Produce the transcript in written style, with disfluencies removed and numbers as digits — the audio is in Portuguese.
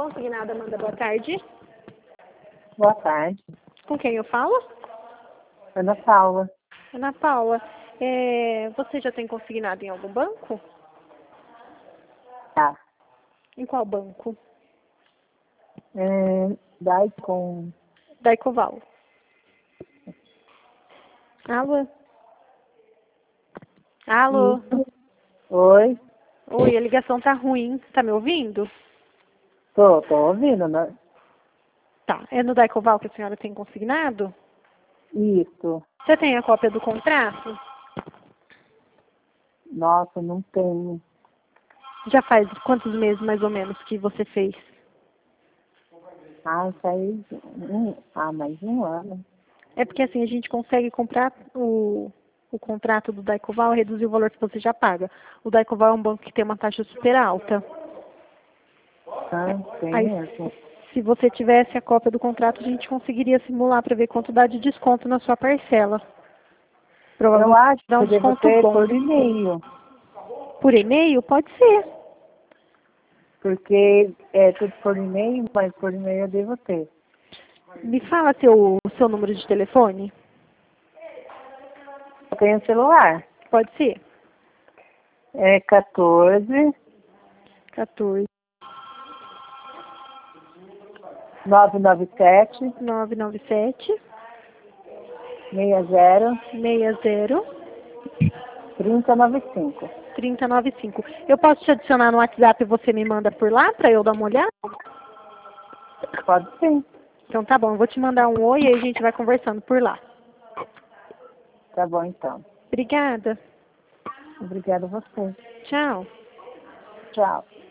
Consignada Amanda, boa tarde. Boa tarde. Com quem eu falo? Ana Paula. Ana Paula, você já tem consignado em algum banco? Tá. Em qual banco? Daicom. Da Ecoval. Alô? Alô? Isso. Oi. Oi, a ligação tá ruim. Tá me ouvindo? Tô ouvindo, né? Tá. É no Daicoval que a senhora tem consignado? Isso. Você tem a cópia do contrato? Nossa, não tenho. Já faz quantos meses, mais ou menos, que você fez? Mais um ano. É porque assim, a gente consegue comprar o contrato do Daicoval e reduzir o valor que você já paga. O Daicoval é um banco que tem uma taxa super alta. Tem Aí, mesmo. se você tivesse a cópia do contrato, a gente conseguiria simular para ver quanto dá de desconto na sua parcela. Eu Provavelmente acho dá que um eu devo desconto ter bom. por e-mail. Por e-mail? Pode ser. Porque é tudo por e-mail, mas por e-mail eu devo ter. Me fala seu número de telefone. Eu tenho celular. Pode ser. É 14 14 997 997 60 60 3095. 3095. Eu posso te adicionar no WhatsApp e você me manda por lá para eu dar uma olhada? Pode sim. Então tá bom, eu vou te mandar um oi e aí a gente vai conversando por lá. Tá bom, então. Obrigada. Obrigada a você. Tchau. Tchau.